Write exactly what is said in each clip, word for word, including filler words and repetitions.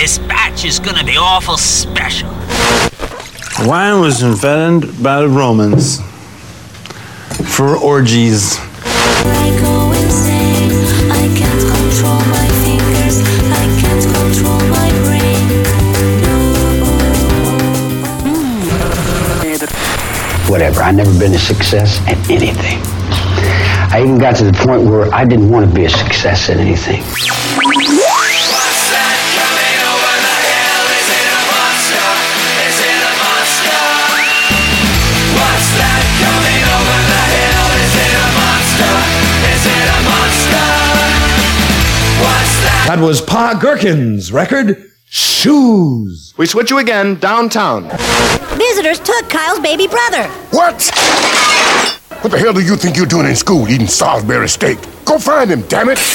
This batch is gonna be awful special. Wine was invented by the Romans for orgies. I go insane. I can't control my fingers. I can't control my brain. Whatever. I've never been a success at anything. I even got to the point where I didn't want to be a success at anything. What's that coming over the hill? Is it a monster? Is it a monster? What's that coming over the hill? Is it a monster? Is it a monster? What's that? That was Pa Gherkin's record, Shoes. We switch you again, downtown. Visitors took Kyle's baby brother. What? What the hell do you think you're doing in school, eating Salisbury steak? Go find him, damn it!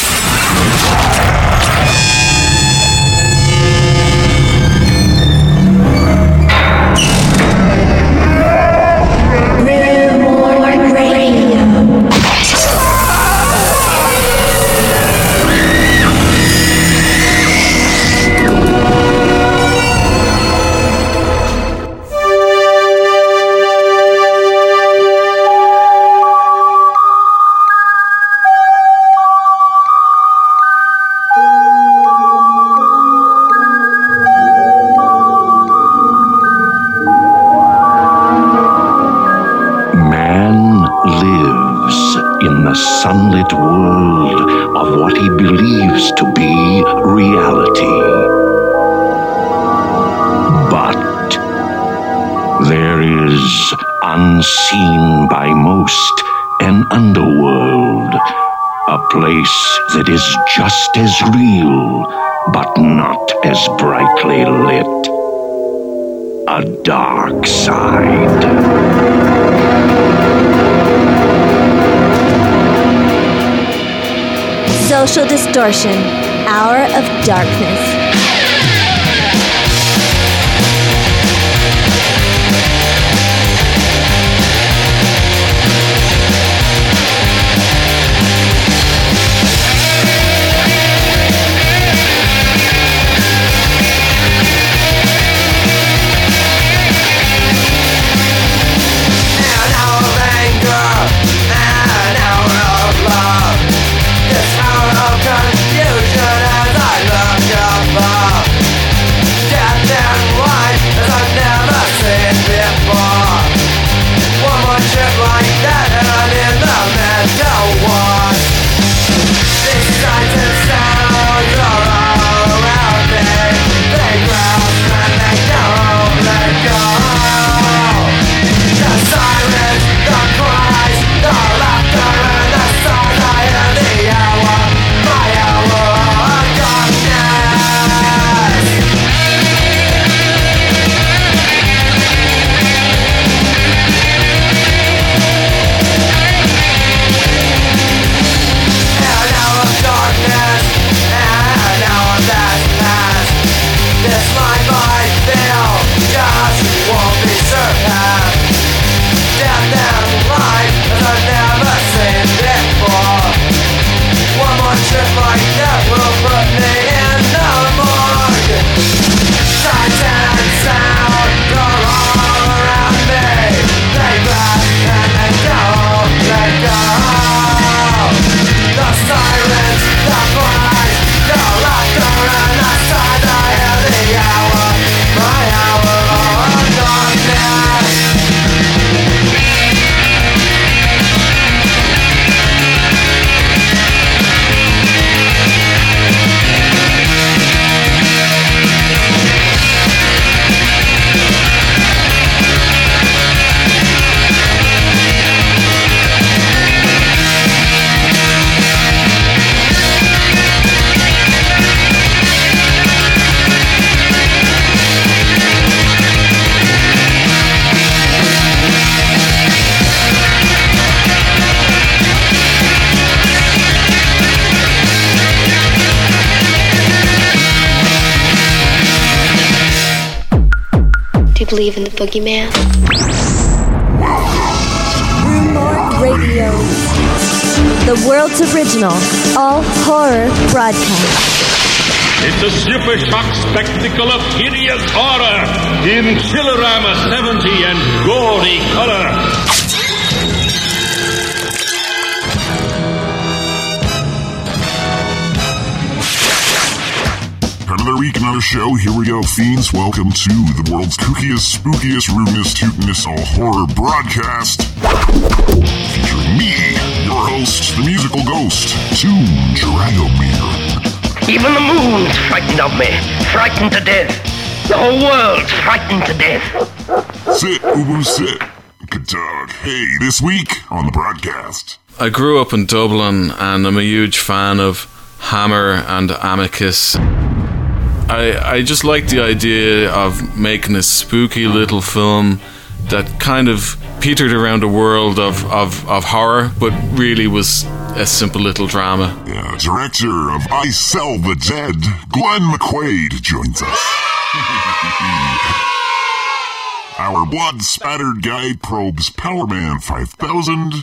Sunlit world of what he believes to be reality. But there is, unseen by most, an underworld, a place that is just as real, but not as brightly lit. A dark side. Social Distortion, Hour of Darkness. Believe in the boogeyman? Rumor Radio, the world's original all horror broadcast. It's a super shock spectacle of hideous horror in Chillerama seventy and gaudy color. Another week, another show. Here we go, fiends. Welcome to the world's kookiest, spookiest, ruinous, tootinous, all horror broadcast. Featuring me, your host, the musical ghost, Toon Dragomir. Even the moon's frightened of me, frightened to death. The whole world's frightened to death. Sit, Ubu, sit. Good dog. Hey, this week on the broadcast. I grew up in Dublin and I'm a huge fan of Hammer and Amicus. I, I just like the idea of making a spooky little film that kind of petered around a world of, of, of horror, but really was a simple little drama. Yeah, director of I Sell the Dead, Glenn McQuaid, joins us. Our blood-spattered guide probes Powerman five thousand.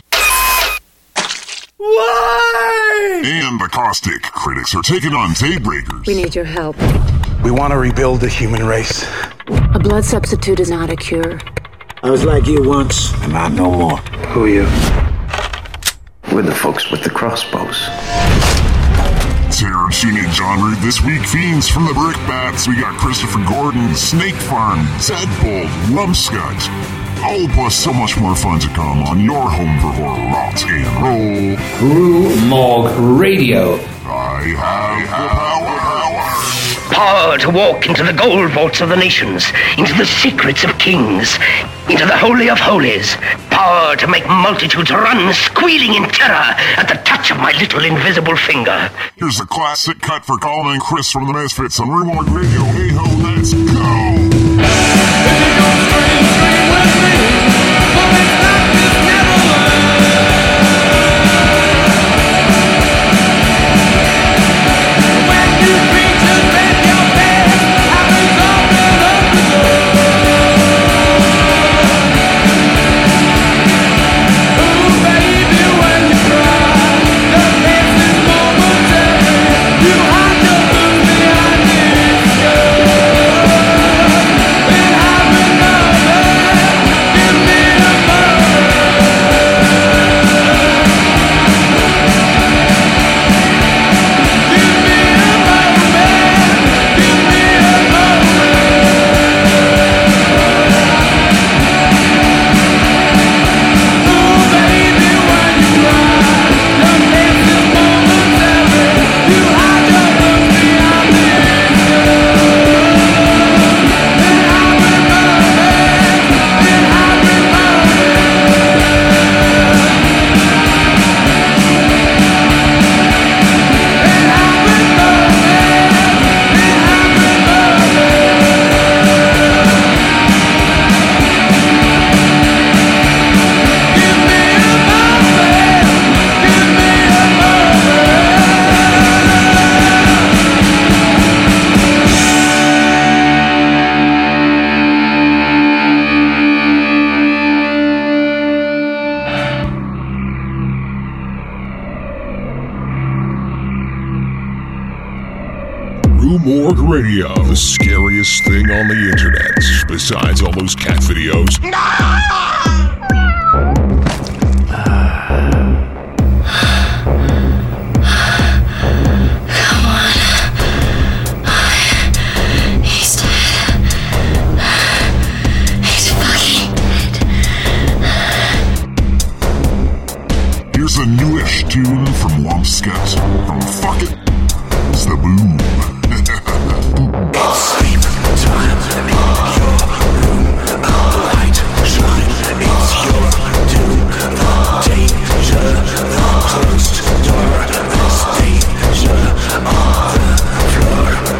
Why? And the caustic critics are taking on Daybreakers. We need your help. We want to rebuild the human race. A blood substitute is not a cure. I was like you once, and not no more. Who are you? We're the folks with the crossbows. Terror teenage genre this week, fiends from the Brickbats. We got Christopher Gordon, Snake Farm, Deadbolt, Lumpscut. All plus so much more fun to come on your home for horror, rock and roll. Rue Morgue Radio. I have the power. Power to walk into the gold vaults of the nations, into the secrets of kings, into the holy of holies. Power to make multitudes run squealing in terror at the touch of my little invisible finger. Here's the classic cut for Colin and Chris from the Misfits on Rue Morgue Radio. Hey ho, let's go! Morgue Radio, the scariest thing on the internet, besides all those cat videos. Come on. He's dead. He's fucking dead. Here's a newish tune from Lumpscut. From Fuck It, it's the Boom. Sleep time in your room. Light shine. It's your doom. Danger. Closed door. Danger on the floor.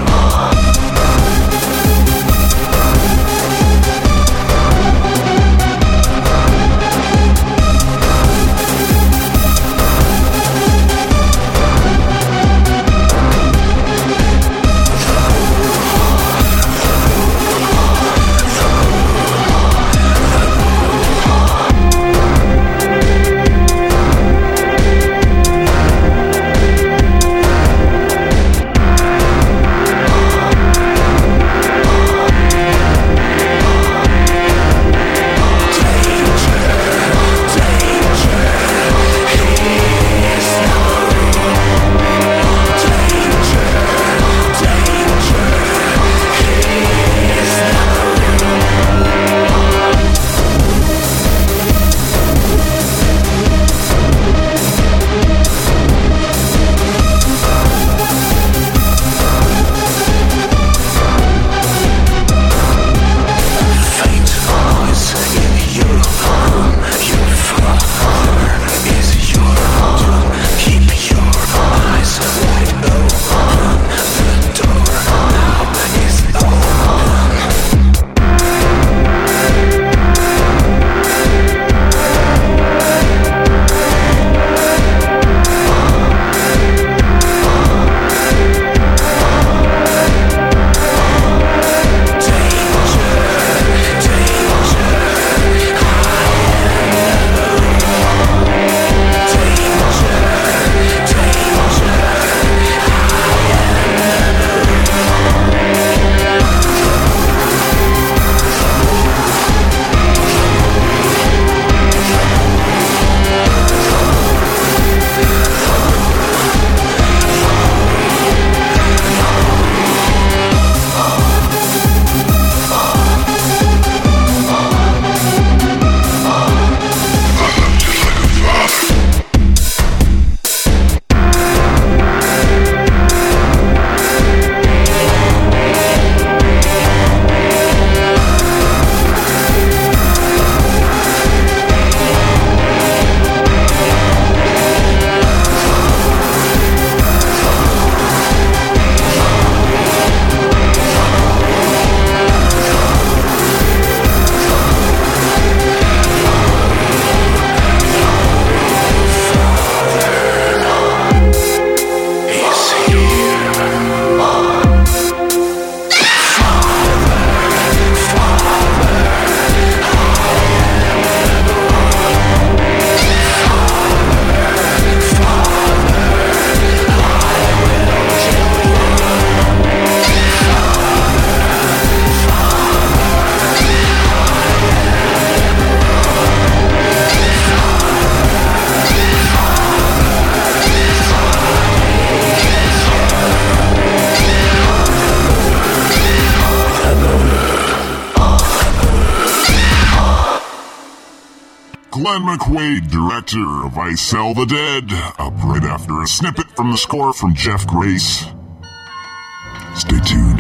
Glenn McQuaid, director of I Sell the Dead, up right after a snippet from the score from Jeff Grace. Stay tuned.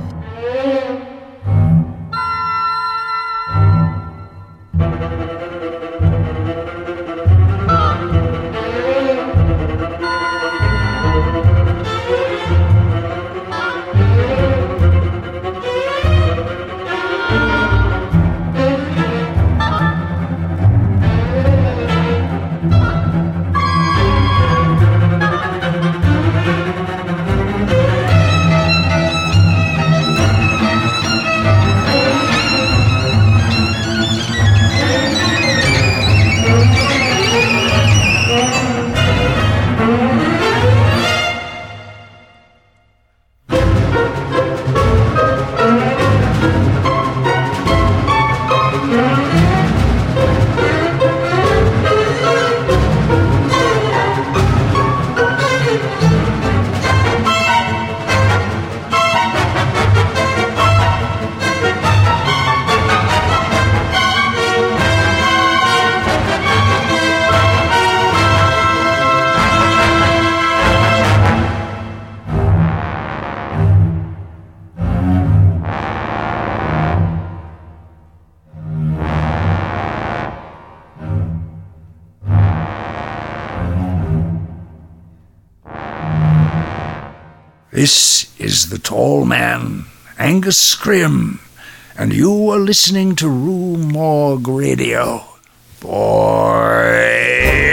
This is the tall man, Angus Scrim, and you are listening to Rue Morgue Radio. Boy.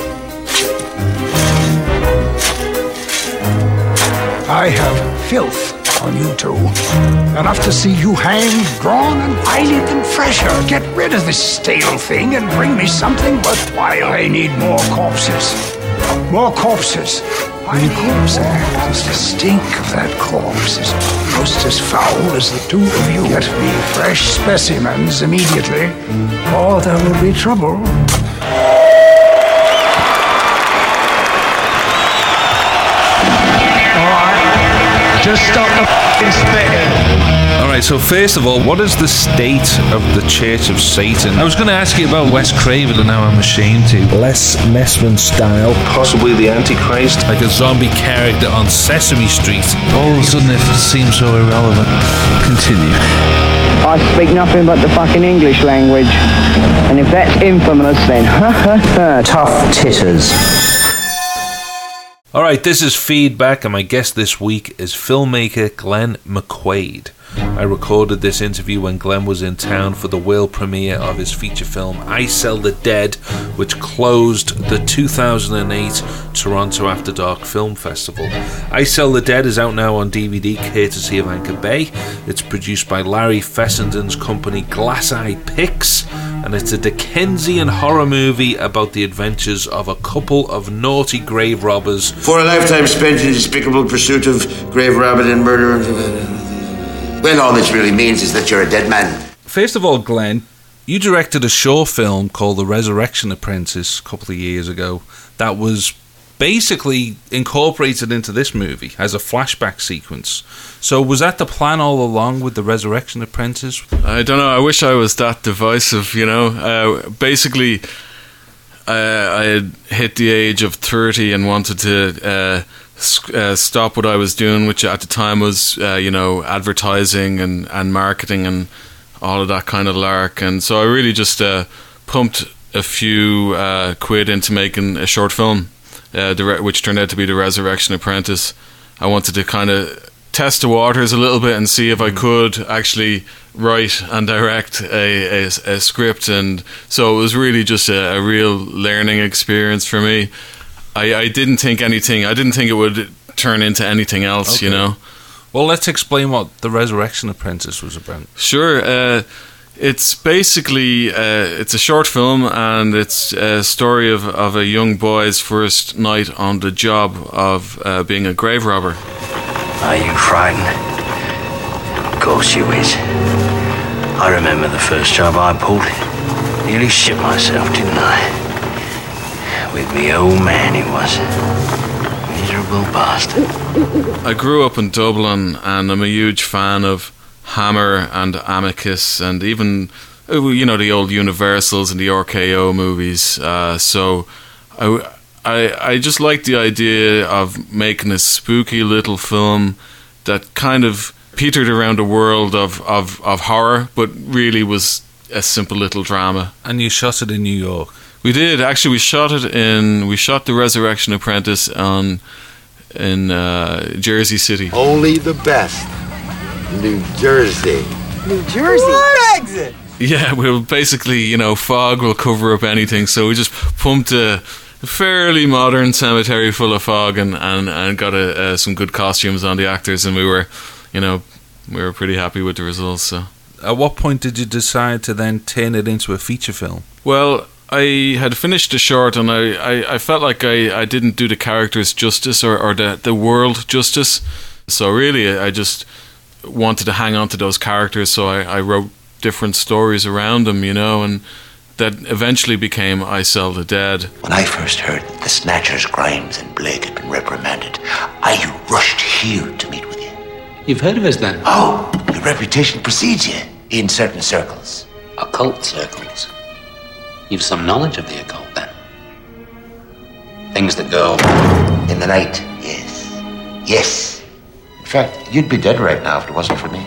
I have filth on you two. Enough to see you hanged, drawn, and I need them fresher. Get rid of this stale thing and bring me something worthwhile. I need more corpses. More corpses. I need corpse because the stink of that corpse is almost as foul as the two of you. Get me fresh specimens immediately, or there will be trouble. Alright, just stop the f***ing spitting. Alright, so first of all, what is the state of the Church of Satan? I was going to ask you about Wes Craven, and now I'm ashamed to. Les Messman style. Possibly the Antichrist. Like a zombie character on Sesame Street. All of a sudden it seems so irrelevant. Continue. I speak nothing but the fucking English language. And if that's infamous, then ha ha ha. Tough titters. Alright, this is Feedback, and my guest this week is filmmaker Glenn McQuaid. I recorded this interview when Glenn was in town for the world premiere of his feature film I Sell the Dead, which closed the two thousand eight Toronto After Dark Film Festival. I Sell the Dead is out now on D V D courtesy of Anchor Bay. It's produced by Larry Fessenden's company Glass Eye Pix, and it's a Dickensian horror movie about the adventures of a couple of naughty grave robbers. For a lifetime spent in despicable pursuit of grave robber and murder. Well, all this really means is that you're a dead man. First of all, Glenn, you directed a short film called The Resurrection Apprentice a couple of years ago that was basically incorporated into this movie as a flashback sequence. So was that the plan all along with The Resurrection Apprentice? I don't know. I wish I was that divisive, you know. Uh, basically, uh, I had hit the age of thirty and wanted to uh, uh, stop what I was doing, which at the time was, uh, you know, advertising and, and marketing and all of that kind of lark. And so I really just uh, pumped a few uh, quid into making a short film, uh, which turned out to be The Resurrection Apprentice. I wanted to kind of test the waters a little bit and see if I could actually write and direct a, a, a script, and so it was really just a, a real learning experience for me. I, I didn't think anything I didn't think it would turn into anything else. Okay. You know. Well, let's explain what The Resurrection Apprentice was about. Sure. Uh, it's basically uh, it's a short film, and it's a story of, of a young boy's first night on the job of uh, being a grave robber. Are you frightened? Of course you is. I remember the first job I pulled. Nearly shit myself, didn't I? With me old man he was. Miserable bastard. I grew up in Dublin, and I'm a huge fan of Hammer and Amicus, and even you know, the old Universals and the R K O movies. Uh, so I, I, I just like the idea of making a spooky little film that kind of petered around a world of, of, of horror, but really was a simple little drama. And you shot it in New York? We did. Actually, we shot it in, we shot The Resurrection Apprentice on, in uh, Jersey City. Only the best. New Jersey. New Jersey? What exit? Yeah, well, basically, you know, fog will cover up anything, so we just pumped a fairly modern cemetery full of fog and, and, and got a, uh, some good costumes on the actors, and we were, you know, we were pretty happy with the results. So, at what point did you decide to then turn it into a feature film? Well, I had finished the short, and I, I, I felt like I, I didn't do the characters justice or, or the, the world justice. So really, I just wanted to hang on to those characters, so I, I wrote different stories around them, you know, and that eventually became I Sell the Dead. When I first heard that the Snatchers, Grimes and Blake had been reprimanded, I rushed here to meet with you. You've heard of us then? Oh, your reputation precedes you in certain circles. Occult circles? You've some knowledge of the occult, then? Things that go... in the night, yes. Yes. In fact, you'd be dead right now if it wasn't for me.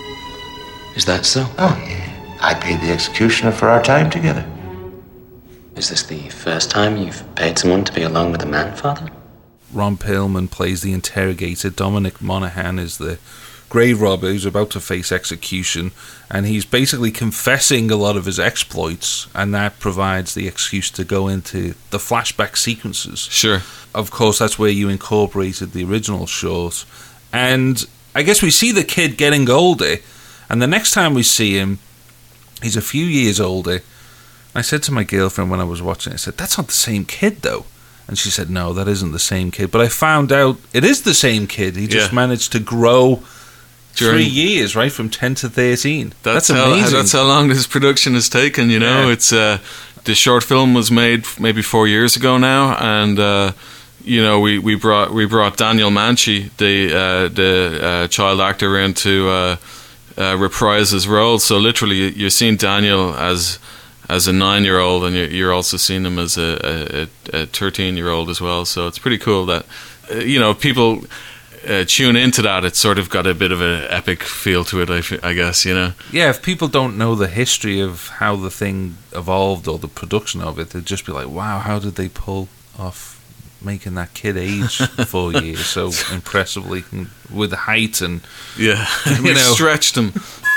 Is that so? Oh, yeah. I paid the executioner for our time together. Is this the first time you've paid someone to be alone with a man, Father? Ron Perlman plays the interrogator. Dominic Monaghan is the grave robber who's about to face execution, and he's basically confessing a lot of his exploits, and that provides the excuse to go into the flashback sequences. Sure. Of course, that's where you incorporated the original short, and I guess we see the kid getting older, and the next time we see him, he's a few years older. I said to my girlfriend when I was watching it, I said, that's not the same kid, though. And she said, no, that isn't the same kid. But I found out it is the same kid. He just yeah. managed to grow During, three years, right, from ten to thirteen. That's, that's amazing. How, that's how long this production has taken, you know. Yeah. It's uh, the short film was made maybe four years ago now, and uh, you know we, we brought we brought Daniel Manchi, the uh, the uh, child actor, in to uh, uh, reprise his role. So literally, you're seeing Daniel as as a nine-year-old, and you're also seeing him as a thirteen-year-old as well. So it's pretty cool that uh, you know people uh, tune into that. It's sort of got a bit of an epic feel to it, I, f- I guess, you know. Yeah, if people don't know the history of how the thing evolved or the production of it, they'd just be like, "Wow, how did they pull off making that kid age four years so impressively with height and yeah, you we know, stretched them."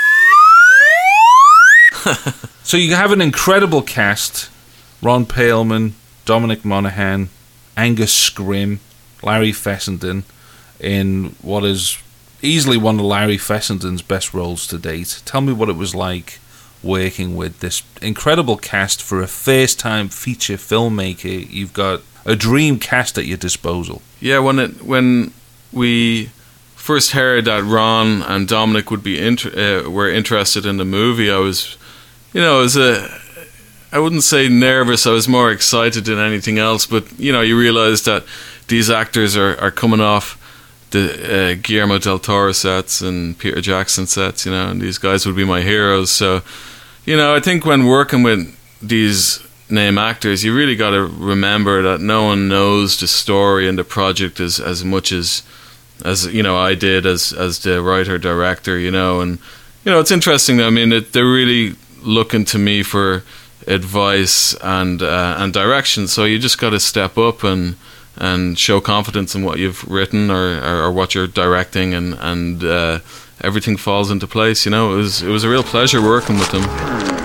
So you have an incredible cast: Ron Perlman, Dominic Monaghan, Angus Scrimm, Larry Fessenden, in what is easily one of Larry Fessenden's best roles to date. Tell me what it was like working with this incredible cast for a first-time feature filmmaker. You've got a dream cast at your disposal. Yeah, when it when we first heard that Ron and Dominic would be inter- uh, were interested in the movie, I was, you know, I was a, I wouldn't say nervous. I was more excited than anything else. But you know, you realise that these actors are, are coming off the uh, Guillermo del Toro sets and Peter Jackson sets, you know, and these guys would be my heroes. So, you know, I think when working with these name actors, you really got to remember that no one knows the story and the project as as much as as you know I did as as the writer director, you know. And you know, it's interesting. I mean, it, they're really looking to me for advice and uh, and direction. So you just got to step up and and show confidence in what you've written or or, or what you're directing, and and uh, everything falls into place. You know, it was it was a real pleasure working with them.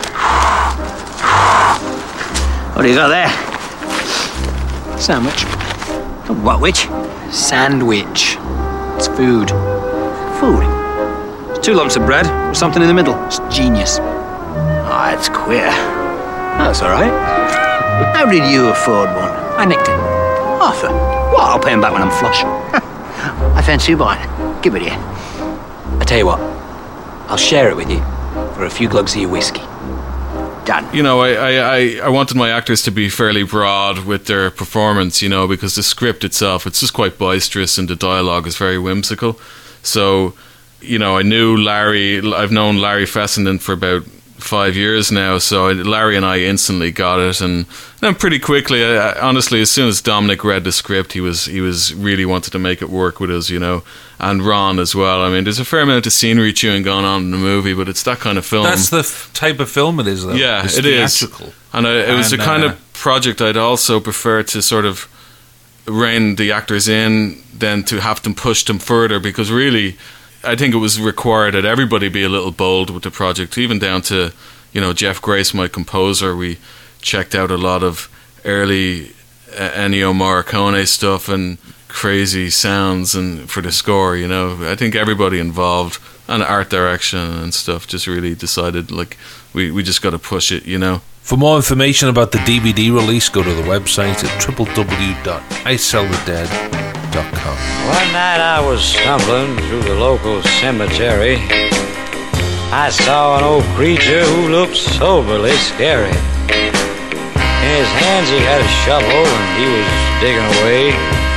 What do you got there? Sandwich. What which? Sandwich. It's food. Food? It's two lumps of bread with something in the middle. It's genius. Ah, oh, it's queer. That's all right. How did you afford one? I nicked it. Arthur. What? I'll pay him back when I'm flush. I fancy you buying it. Give it here. I tell you what. I'll share it with you for a few glugs of your whiskey. Done. You know, I, I, I wanted my actors to be fairly broad with their performance, you know, because the script itself, it's just quite boisterous and the dialogue is very whimsical. So, you know, I knew Larry, I've known Larry Fessenden for about five years now, so Larry and I instantly got it, and then pretty quickly, I, I, honestly, as soon as Dominic read the script, he was he was really wanted to make it work with us, you know, and Ron as well. I mean, there's a fair amount of scenery chewing going on in the movie, but it's that kind of film. That's the f- type of film it is, though. Yeah, it's it theatrical. is. And I, it was and, the kind uh, of project I'd also prefer to sort of rein the actors in than to have them push them further, because really, I think it was required that everybody be a little bold with the project, even down to, you know, Jeff Grace, my composer. We checked out a lot of early uh, Ennio Morricone stuff and crazy sounds and for the score, you know. I think everybody involved, and art direction and stuff, just really decided, like, we, we just got to push it, you know. For more information about the D V D release, go to the website at w w w dot i sell the dead dot com. One night I was stumbling through the local cemetery. I saw an old creature who looked soberly scary. In his hands he had a shovel and he was digging away.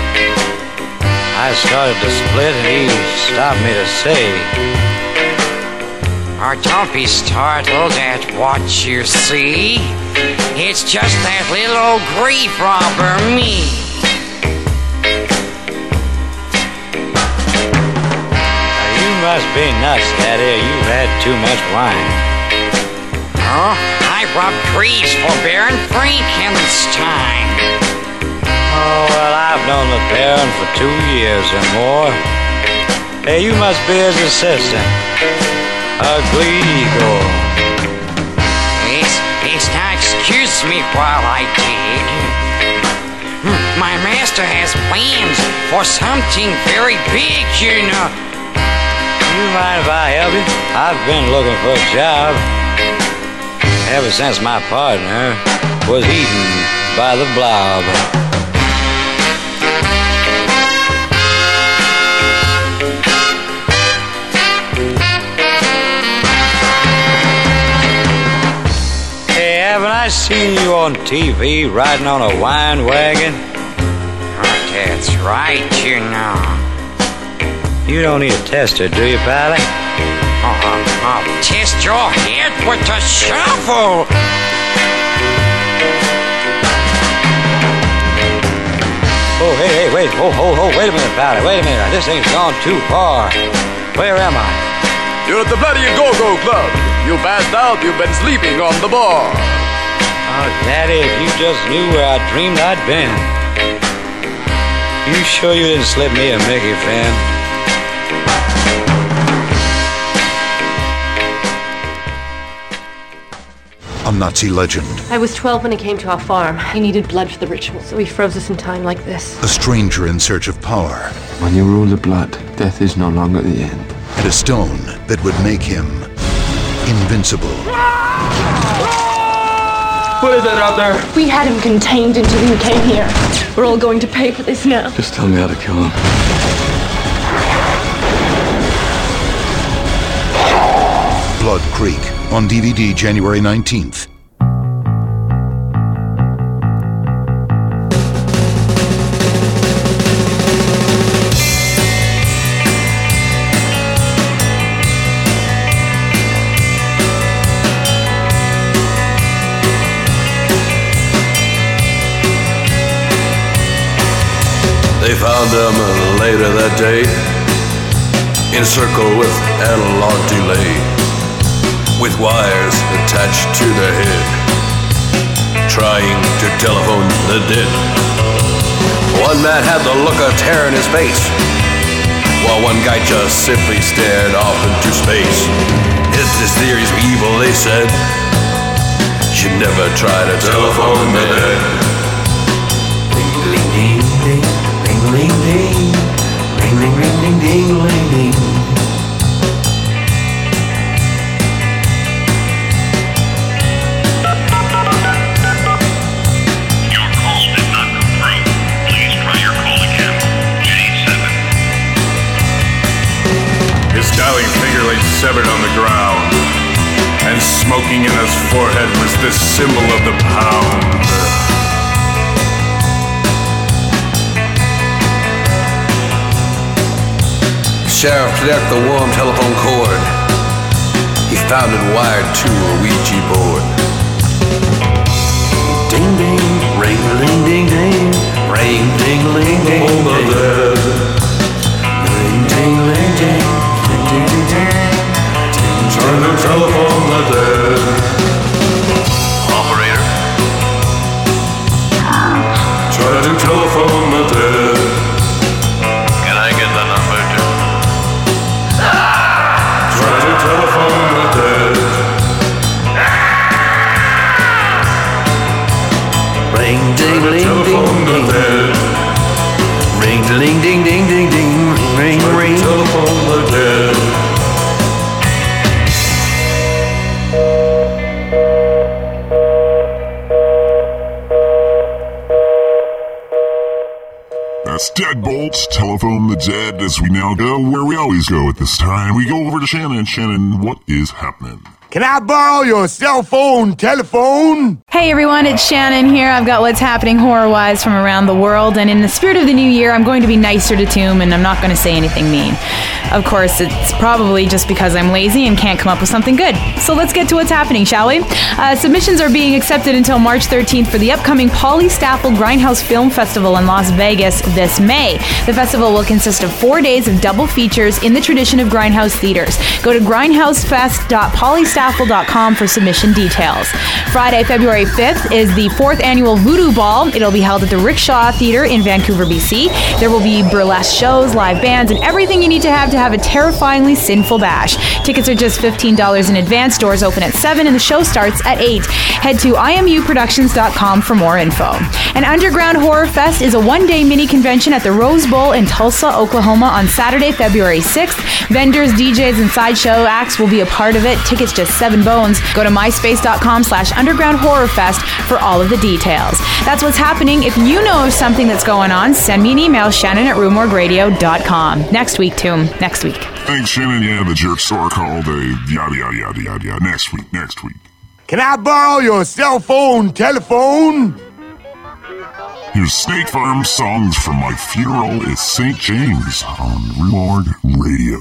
I started to split and he stopped me to say, "Oh, don't be startled at what you see. It's just that little old grave robber me." "You must be nuts, Daddy. You've had too much wine." "Oh, I robbed graves for Baron Frankenstein." "Oh, well, I've known the Baron for two years or more. Hey, you must be his assistant. Ugly Eagle." Yes, yes, now excuse me while I dig. My master has plans for something very big, you know. You mind if I help you? I've been looking for a job ever since my partner was eaten by the blob. Haven't I seen you on T V riding on a wine wagon? Oh, that's right, you know. You don't need a tester, do you, Pally? Oh, oh, oh, test your head with a shovel. Oh, hey, hey, wait, oh, oh, oh, wait a minute, Pally, wait a minute. This thing's gone too far. Where am I? You're at the Bloody Go-Go Club. You passed out, you've been sleeping on the bar. Oh, Daddy, if you just knew where I dreamed I'd been. You sure you didn't slip me a Mickey fan? A Nazi legend. I was twelve when he came to our farm. He needed blood for the ritual, so he froze us in time like this. A stranger in search of power. When you rule the blood, death is no longer the end. And a stone that would make him invincible. What is that out there? We had him contained until he came here. We're all going to pay for this now. Just tell me how to kill him. Blood Creek, on D V D January nineteenth. They found him later that day, encircled with analog delay, with wires attached to their head, trying to telephone the dead. One man had the look of terror in his face, while one guy just simply stared off into space. If this theory's evil, they said, should never try to telephone the dead. Ding, ding, ding, ding. Ring, ding, ring, ring, ring, ding, ding, ring, ding. Your call did not come through. Please try your call again. J seven. His dialing finger lay severed on the ground, and smoking in his forehead was the symbol of the pound. Sheriff cleared the warm telephone cord. He found it wired to a Ouija board. Ding ding, ring ling ding ding, ring ding ling ding ding. Ring ding ling ding, ding ding ding ding. Trying to telephone the dead. Operator. Try to telephone the dead. Can I get the number too? Try to telephone the dead. Ring ding ling ding ding. Ring ding ding ding ding ding. Ring ring. Telephone the dead. That's Deadbolts, Telephone the Dead, as we now go where we always go at this time. We go over to Shannon. Shannon, what is happening? Can I borrow your cell phone telephone? Hey everyone, it's Shannon here. I've got what's happening horror-wise from around the world, and in the spirit of the new year, I'm going to be nicer to Tomb, and I'm not going to say anything mean. Of course, it's probably just because I'm lazy and can't come up with something good. So let's get to what's happening, shall we? Uh, submissions are being accepted until March thirteenth for the upcoming Polly Staffel Grindhouse Film Festival in Las Vegas this May. The festival will consist of four days of double features in the tradition of Grindhouse theaters. Go to grindhouse fest dot polly staffel dot com for submission details. Friday, February fifth is the fourth annual Voodoo Ball. It'll be held at the Rickshaw Theatre in Vancouver, B C. There will be burlesque shows, live bands, and everything you need to have to have a terrifyingly sinful bash. Tickets are just fifteen dollars in advance. Doors open at seven and the show starts at eight. Head to I M U productions dot com for more info. An Underground Horror Fest is a one-day mini convention at the Rose Bowl in Tulsa, Oklahoma on Saturday, February sixth. Vendors, D Js, and sideshow acts will be a part of it. Tickets just seven bones. Go to myspace dot com slash underground horror fest for all of the details. That's what's happening. If you know of something that's going on, send me an email, Shannon at rumorg radio dot com. Next week, Tomb. Next week. Thanks, Shannon. Yeah, the jerk store called a yada, yada, yada, yada, yada. Next week, next week. Can I borrow your cell phone telephone? Here's State Farm Songs from My Funeral is Saint James on Rumorg Radio.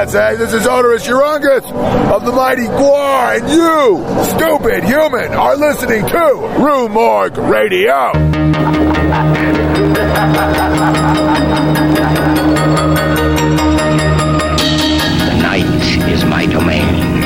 Yes, hey, this is Odorous Urungus of the mighty Gwar, and you, stupid human, are listening to Rue Morgue Radio. The night is my domain.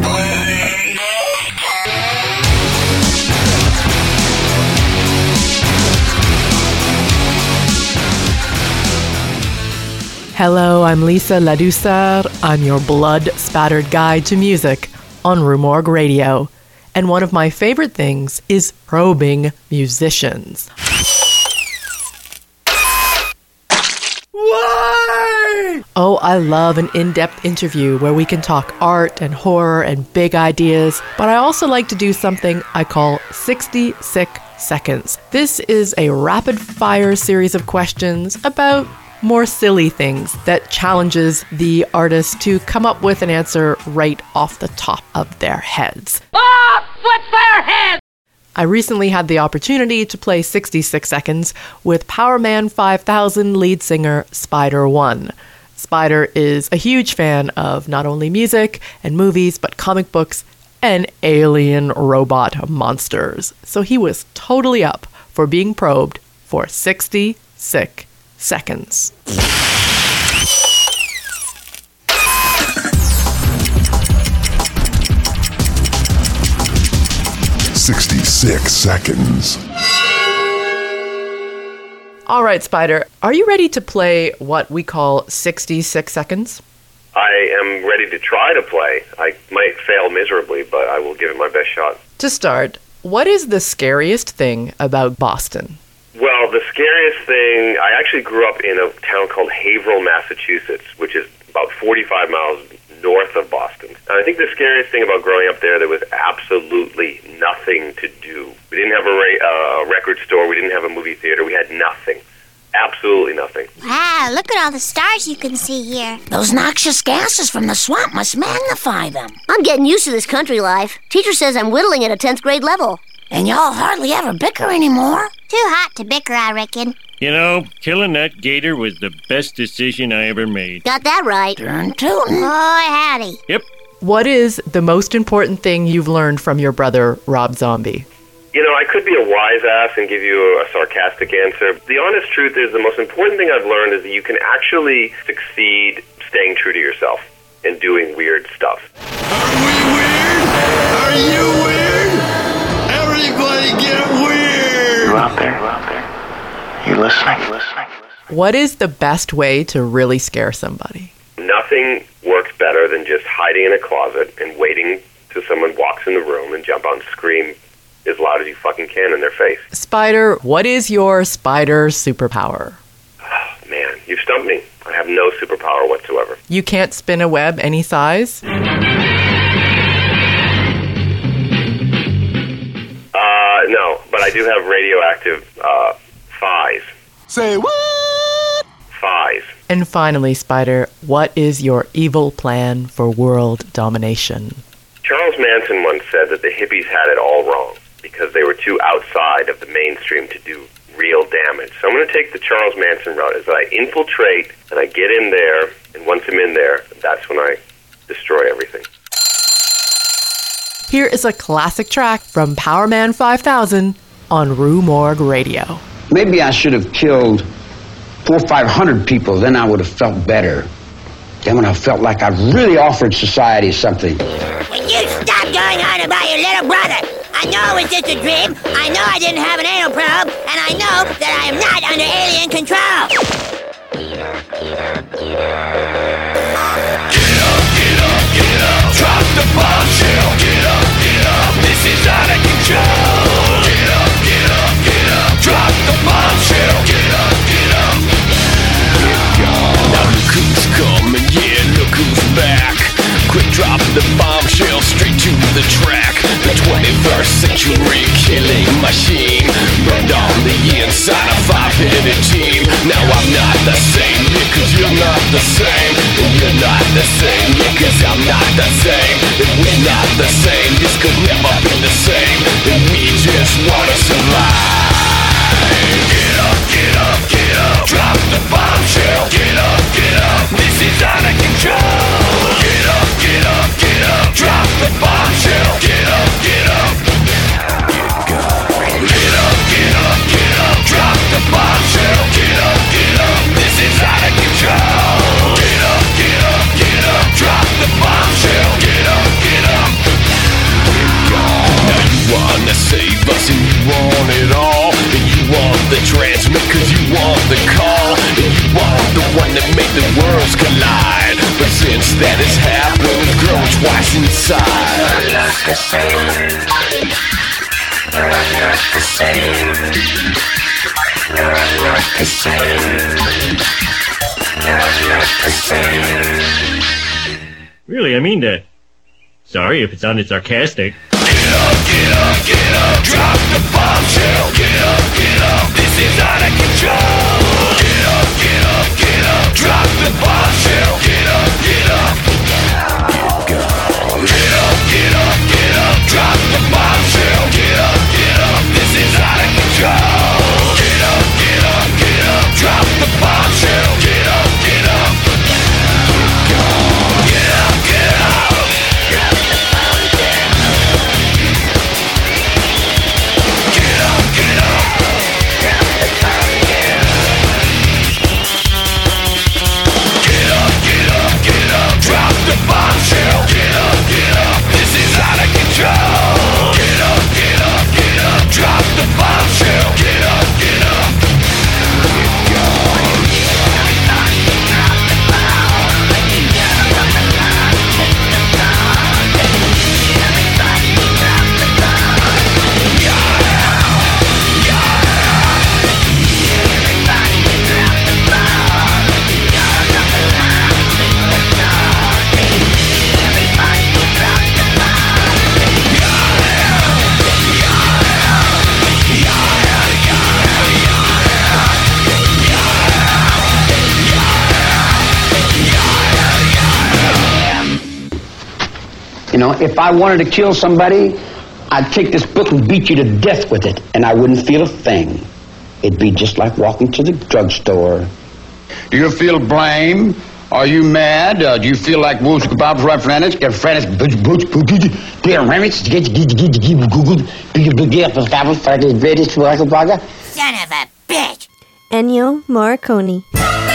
Hello, I'm Lisa Ladouceur. I'm your blood-spattered guide to music on Rue Morgue Radio. And one of my favorite things is probing musicians. Why? Oh, I love an in-depth interview where we can talk art and horror and big ideas, but I also like to do something I call sixty Sick Seconds. This is a rapid-fire series of questions about more silly things that challenges the artist to come up with an answer right off the top of their heads. Off with their heads! I recently had the opportunity to play sixty-six Seconds with Powerman five thousand lead singer Spider One. Spider is a huge fan of not only music and movies, but comic books and alien robot monsters. So he was totally up for being probed for sixty Sick Seconds. sixty-six seconds. All right, Spider, are you ready to play what we call sixty-six Seconds? I am ready to try to play. I might fail miserably, but I will give it my best shot. To start, what is the scariest thing about Boston? Well, the scariest thing, I actually grew up in a town called Haverhill, Massachusetts, which is about forty-five miles north of Boston. And I think the scariest thing about growing up there, there was absolutely nothing to do. We didn't have a ra- uh, record store, we didn't have a movie theater, we had nothing. Absolutely nothing. Wow, look at all the stars you can see here. Those noxious gases from the swamp must magnify them. I'm getting used to this country life. Teacher says I'm whittling at a tenth grade level. And y'all hardly ever bicker anymore. Too hot to bicker, I reckon. You know, killing that gator was the best decision I ever made. Got that right. Turn tootin'. Boy, howdy. Yep. What is the most important thing you've learned from your brother, Rob Zombie? You know, I could be a wise ass and give you a sarcastic answer. The honest truth is the most important thing I've learned is that you can actually succeed staying true to yourself and doing weird stuff. Are we weird? Are you weird? Everybody get weird! You out there? You out there? You listening? You listening? What is the best way to really scare somebody? Nothing works better than just hiding in a closet and waiting till someone walks in the room and jump out and scream as loud as you fucking can in their face. Spider, what is your spider superpower? Oh, man, you've stumped me. I have no superpower whatsoever. You can't spin a web any size? Uh, no, but I do have radioactive uh, thighs. Say what? Thighs. And finally, Spider, what is your evil plan for world domination? Charles Manson once said that the hippies had it all wrong because they were too outside of the mainstream to do real damage. So I'm going to take the Charles Manson route as I infiltrate and I get in there, and once I'm in there, that's when I destroy everything. Here is a classic track from Powerman five thousand on Rue Morgue Radio. Maybe I should have killed four or five hundred people, then I would have felt better. Then when I felt like I really offered society something. When you stop going on about your little brother, I know it was just a dream, I know I didn't have an anal probe, and I know that I am not under alien control. Get up, get up, get up. Drop the bombshell. Get up, get up. This is out of control. Get up, get up, get up. Drop the bombshell. Get up, get up. Now look who's coming, yeah, look who's back. Quick drop the bombshell straight to the track. The twenty-first century killing machine burned on the inside a five-headed team. Now I'm not the same, yeah, cause you're not the same. And you're not the same, yeah, cause I'm not the same. And we're not the same, this could never be the same. And we just wanna survive. Get up, get up, get up. Drop the bombshell. Get up, get up. This is out of control. since that has happened, grown twice inside. You're not the same. You're not the same. You're not the same. You're not the same. Really, I mean that. Sorry if it sounded sarcastic. Get up, get up, get up, drop the bombshell. Get up, get up, this is out of control. Get up, get up, get up, drop the bombshell. Get up, get up, get up, get up, get up, drop the bombshell. Get up, get up, this is out of control. Get up, get up, get up, drop the bombshell. Get up, get up, get up, get up. Drop the bombshell. Get up, get up, this is out of control. Get up, get up, get up, drop the bombshell. Get up, get up, get going. You know, if I wanted to kill somebody, I'd take this book and beat you to death with it, and I wouldn't feel a thing. It'd be just like walking to the drugstore. Do you feel blame? Are you mad? Uh, do you feel like Woods Kebab's right friends? Get friends, boots, boots, boots, dear remits, get, get, get, get, Google, big, big, get, for travel, for the British, for the Son of a bitch! Ennio Morricone.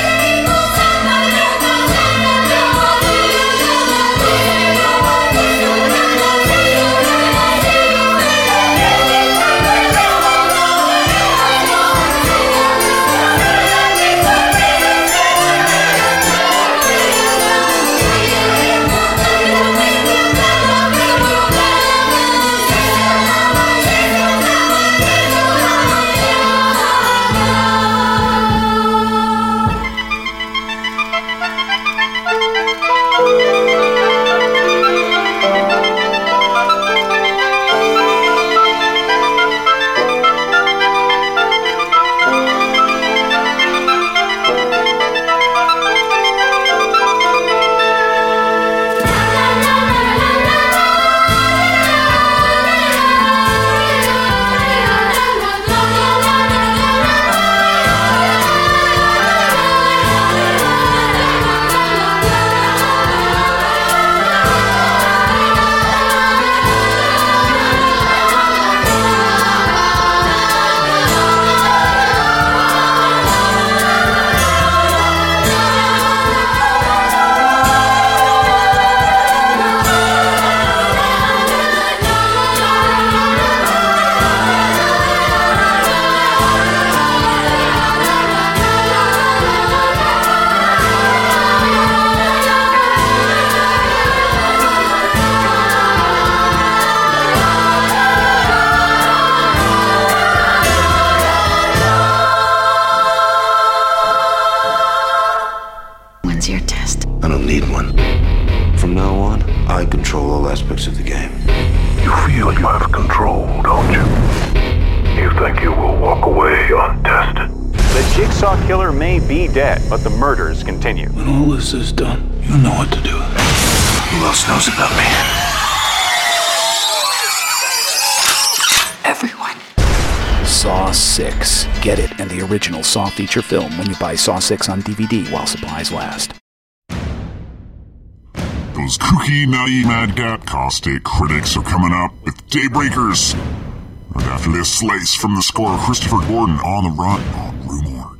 aspects of the game. You feel you have control, don't you? You think you will walk away untested. The Jigsaw Killer may be dead, but the murders continue. When all this is done, you know what to do. Who else knows about me? Everyone. Saw six. Get it and the original Saw feature film when you buy Saw six on D V D while supplies last. Those kooky, nutty, madcap, caustic critics are coming up with Daybreakers. And after this slice from the score of Christopher Gordon, On the Run on Rue Morgue.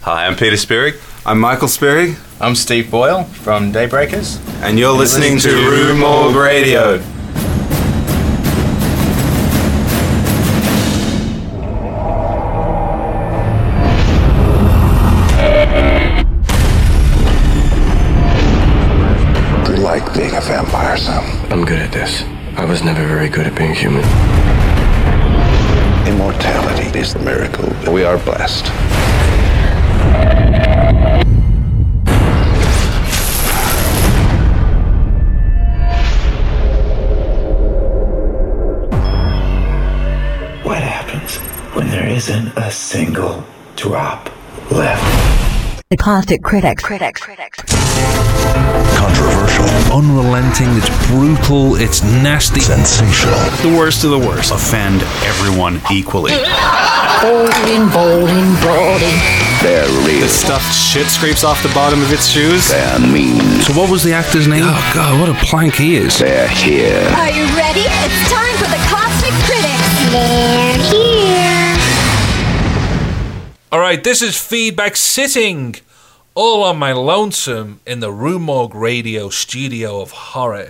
Hi, I'm Peter Spierig. I'm Michael Spierig. I'm Steve Boyle from Daybreakers. And you're listening to Rue Morgue Radio. You like being a vampire, Sam? I'm good at this. I was never very good at being human. Immortality is the miracle. We are blessed. What happens when there isn't a single drop left? The Caustic Critics. Critics. Critics. Controversial. Unrelenting, it's brutal, it's nasty. Sensational. The worst of the worst. Offend everyone equally. Bolding, bolding, bolding. They're real. The stuffed shit scrapes off the bottom of its shoes. They're mean. So what was the actor's name? Oh God, what a plank he is. They're here. Are you ready? It's time for the Caustic Critics. They're here. All right, this is Feedback sitting all on my lonesome in the Rue Morgue Radio studio of horror.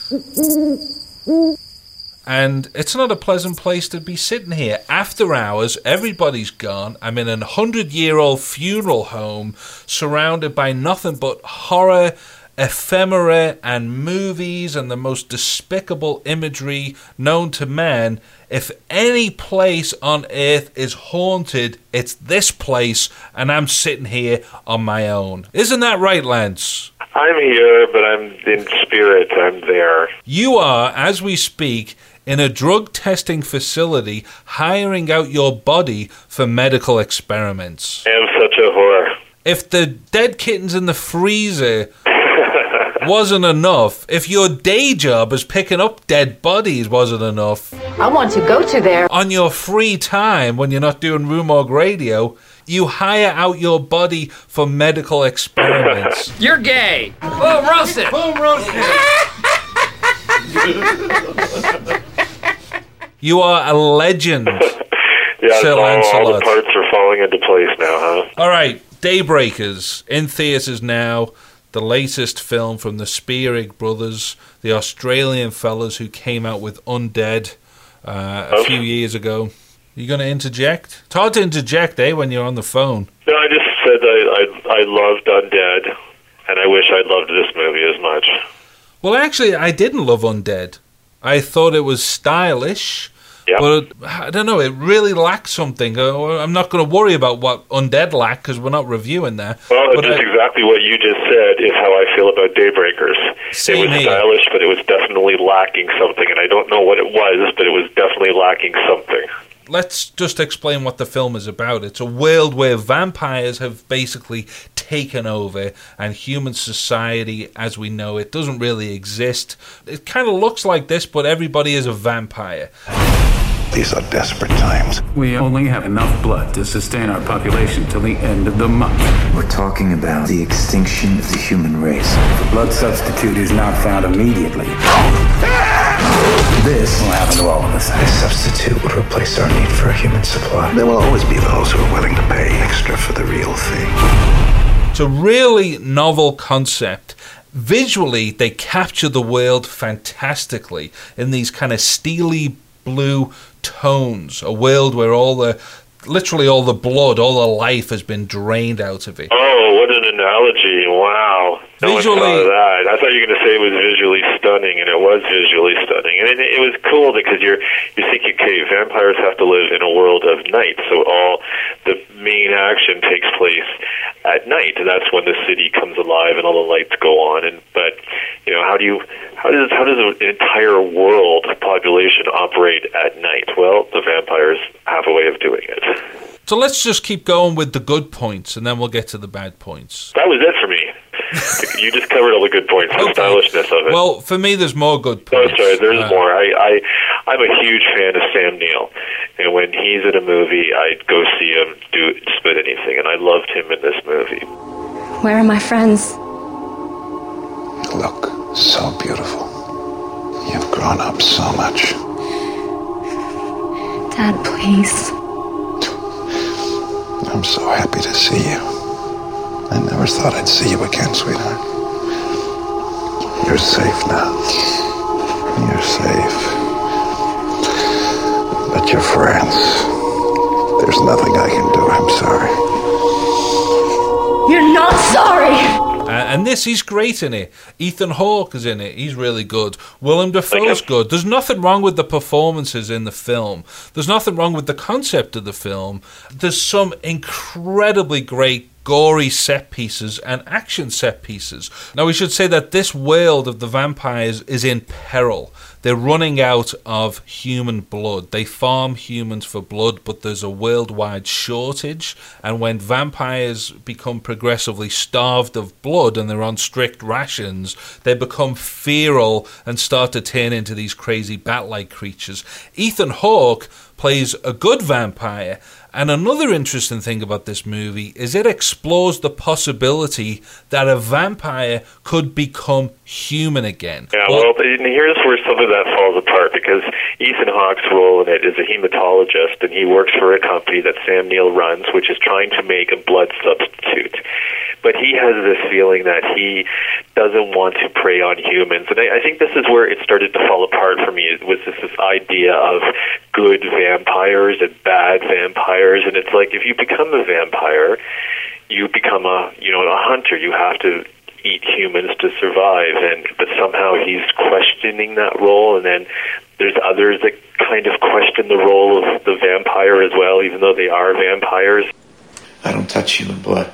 And it's not a pleasant place to be sitting here. After hours, everybody's gone. I'm in a hundred-year-old funeral home surrounded by nothing but horror, ephemera, and movies and the most despicable imagery known to man. If any place on earth is haunted, it's this place, and I'm sitting here on my own. Isn't that right, Lance? I'm here, but I'm in spirit. I'm there. You are, as we speak, in a drug testing facility hiring out your body for medical experiments. I am such a whore. If the dead kittens in the freezer wasn't enough, if your day job as picking up dead bodies wasn't enough, I want to go to there. On your free time, when you're not doing Rue Morgue Radio, you hire out your body for medical experiments. You're gay. Boom, roasted. Boom, roasted. You are a legend. Yeah, Sir all, all Lancelot. the parts are falling into place now, huh? All right, Daybreakers, in theatres now. The latest film from the Spierig brothers, the Australian fellas who came out with Undead uh, a few years ago. You going to interject? It's hard to interject, eh, when you're on the phone. No, I just said I, I, I loved Undead, and I wish I'd loved this movie as much. Well, actually, I didn't love Undead. I thought it was stylish. Yep. But I don't know, it really lacks something. Uh, I'm not going to worry about what Undead lack because we're not reviewing that. Well, but just I, exactly what you just said is how I feel about Daybreakers. Same it was here. stylish, but it was definitely lacking something, and I don't know what it was, but it was definitely lacking something. Let's just explain what the film is about. It's a world where vampires have basically taken over and human society as we know it doesn't really exist. It kind of looks like this, but everybody is a vampire. These are desperate times. We only have enough blood to sustain our population till the end of the month. We're talking about the extinction of the human race. If a blood substitute is not found immediately, this will happen to all of us. This substitute would replace our need for a human supply. There will always be those who are willing to pay extra for the real thing. It's a really novel concept. Visually, they capture the world fantastically in these kind of steely blue tones, a world where all the, literally all the blood, all the life has been drained out of it. Oh, what an analogy. Wow. No Visually, one thought of that. I thought you were going to say it was visually stunning, and it was visually stunning. And it, it was cool because you're, you're thinking, okay, vampires have to live in a world of night, so all the main action takes place at night, and that's when the city comes alive and all the lights go on. And But, you know, how do you, how does, how does an entire world population operate at night? Well, the vampires have a way of doing it. So let's just keep going with the good points, and then we'll get to the bad points. That was it for me. You just covered all the good points, the okay. stylishness of it. Well, for me, there's more good points. Oh, sorry, there's uh, more. I, I, I'm a huge fan of Sam Neill, and when he's in a movie, I'd go see him do spit anything, and I loved him in this movie. Where are my friends? You look so beautiful. You've grown up so much. Dad, please. I'm so happy to see you. I never thought I'd see you again, sweetheart. You're safe now. You're safe. But your friends, there's nothing I can do. I'm sorry. You're not sorry! Uh, and this, he's great in it. Ethan Hawke is in it. He's really good. Willem Dafoe's good. There's nothing wrong with the performances in the film. There's nothing wrong with the concept of the film. There's some incredibly great gory set pieces and action set pieces. Now, we should say that this world of the vampires is in peril. They're running out of human blood. They farm humans for blood, but there's a worldwide shortage. And when vampires become progressively starved of blood and they're on strict rations, they become feral and start to turn into these crazy bat-like creatures. Ethan Hawke plays a good vampire. And another interesting thing about this movie is it explores the possibility that a vampire could become human again. Yeah, well, here's where some of that falls apart, because Ethan Hawke's role in it is a hematologist, and he works for a company that Sam Neill runs, which is trying to make a blood substitute. But he has this feeling that he doesn't want to prey on humans. And I, I think this is where it started to fall apart for me. It was this, this idea of good vampires and bad vampires. And it's like, if you become a vampire, you become a, you know, a hunter. You have to eat humans to survive. And but somehow he's questioning that role. And then there's others that kind of question the role of the vampire as well, even though they are vampires. I don't touch human blood.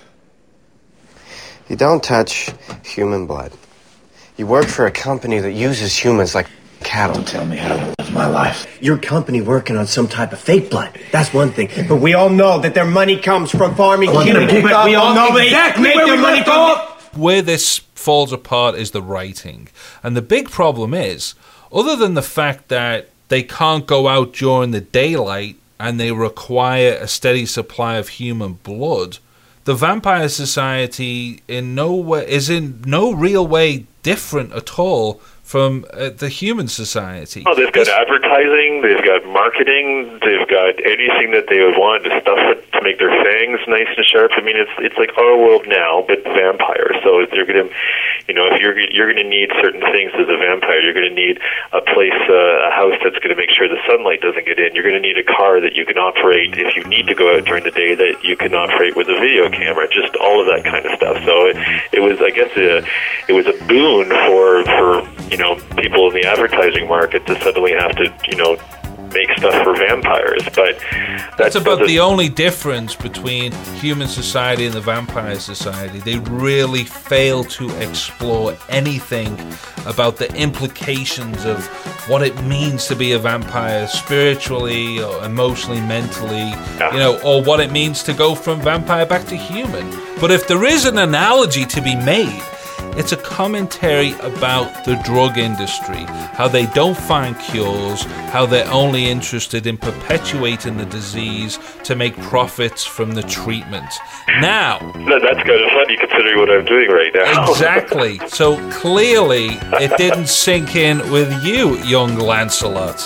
You don't touch human blood. You work for a company that uses humans like cattle. Don't tell me how to live my life. Your company working on some type of fake blood. That's one thing. But we all know that their money comes from farming humans. But we all know exactly where their money comes. Where this falls apart is the writing. And the big problem is, other than the fact that they can't go out during the daylight and they require a steady supply of human blood, the Vampire Society in no way is in no real way different at all from uh, the human society. Oh, they've got advertising, they've got marketing, they've got anything that they would want to stuff it to make their fangs nice and sharp. I mean, it's it's like our world now, but vampires. So they're going to, you know, if you're you're going to need certain things as a vampire, you're going to need a place, uh, a house that's going to make sure the sunlight doesn't get in. You're going to need a car that you can operate if you need to go out during the day, that you can operate with a video camera. Just all of that kind of stuff. So it, it was, I guess, a, it was a boon for for. you know, people in the advertising market to suddenly have to, you know, make stuff for vampires. But that's, that's about the the only difference between human society and the vampire society. They really fail to explore anything about the implications of what it means to be a vampire spiritually or emotionally, mentally, yeah. you know, or what it means to go from vampire back to human. But if there is an analogy to be made, it's a commentary about the drug industry, how they don't find cures, how they're only interested in perpetuating the disease to make profits from the treatment. Now... No, that's kind of funny considering what I'm doing right now. Exactly. So clearly it didn't sink in with you, young Lancelot.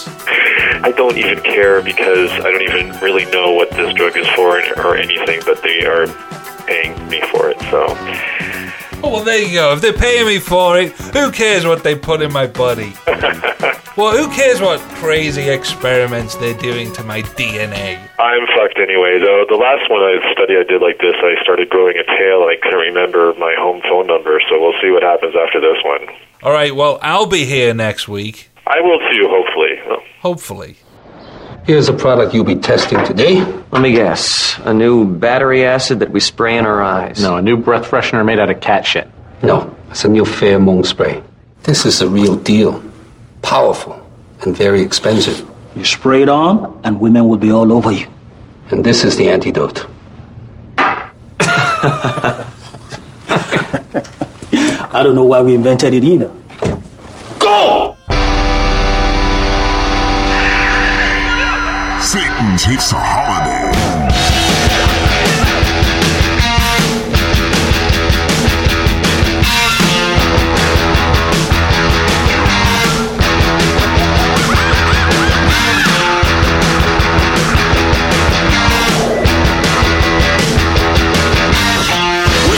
I don't even care because I don't even really know what this drug is for or anything, but they are paying me for it, so... Oh, well, there you go. If they're paying me for it, who cares what they put in my body? Well, who cares what crazy experiments they're doing to my D N A? I'm fucked anyway, though. The last one I study I did like this, I started growing a tail and I couldn't remember my home phone number, so we'll see what happens after this one. All right, well, I'll be here next week. I will too, hopefully. Oh. Hopefully. Here's a product you'll be testing today. Let me guess. A new battery acid that we spray in our eyes. No, a new breath freshener made out of cat shit. No, it's a new pheromone spray. This is a real deal. Powerful and very expensive. You spray it on, and women will be all over you. And this is the antidote. I don't know why we invented it either. Go! Satan's Hits a Holiday. We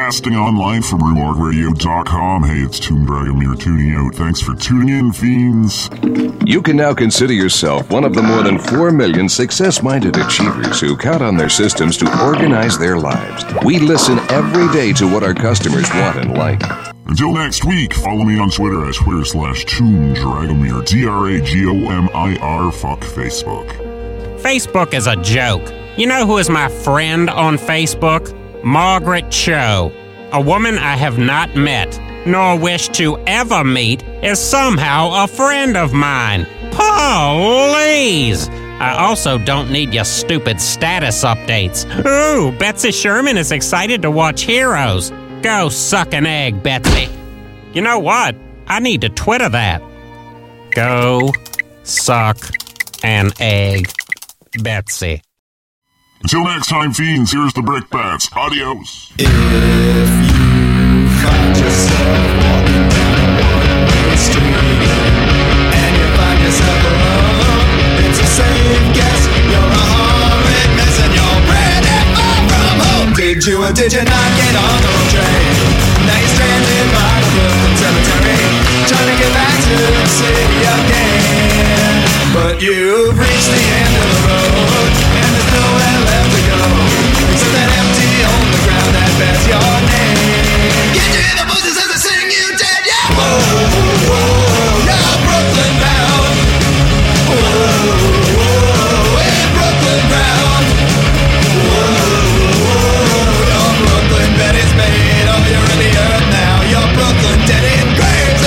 broadcasting online from room org radio dot com. Hey, it's Toon Dragomir tuning out. Thanks for tuning in, fiends. You can now consider yourself one of the more than four million success-minded achievers who count on their systems to organize their lives. We listen every day to what our customers want and like. Until next week, follow me on Twitter at Twitter slash Toon Dragomir, D R A G O M I R, fuck Facebook. Facebook is a joke. You know who is my friend on Facebook? Margaret Cho. A woman I have not met, nor wish to ever meet, is somehow a friend of mine. Please! I also don't need your stupid status updates. Ooh, Betsy Sherman is excited to watch Heroes. Go suck an egg, Betsy. You know what? I need to Twitter that. Go suck an egg, Betsy. Until next time, fiends, here's the Brickbats. Adios. If you find yourself walking down a one-way street and you find yourself alone, it's a safe guess you're a horrid mess and you're pretty far from home. Did you or did you not get on the train? Now you're stranded by the Brooklyn Cemetery, trying to get back to the city again. But you've reached the end of the road, and there's nowhere left to go except that empty hole in the ground that bears your name. Get you in the voices as I sing you dead, yeah! Whoa, whoa, whoa, now Brooklyn bound. Whoa, whoa, in Brooklyn bound. Whoa, whoa, your Brooklyn bed is made of you're in the earth now. You're Brooklyn dead in graves.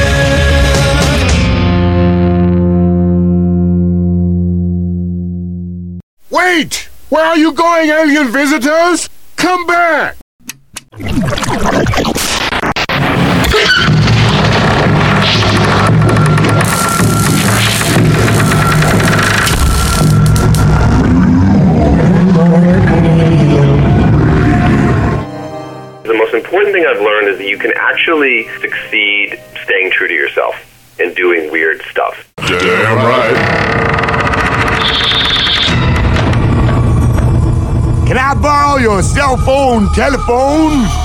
Wait! Where are you going, alien visitors? Come back! The most important thing I've learned is that you can actually succeed staying true to yourself and doing weird stuff. Damn right. Can I borrow your cell phone telephone?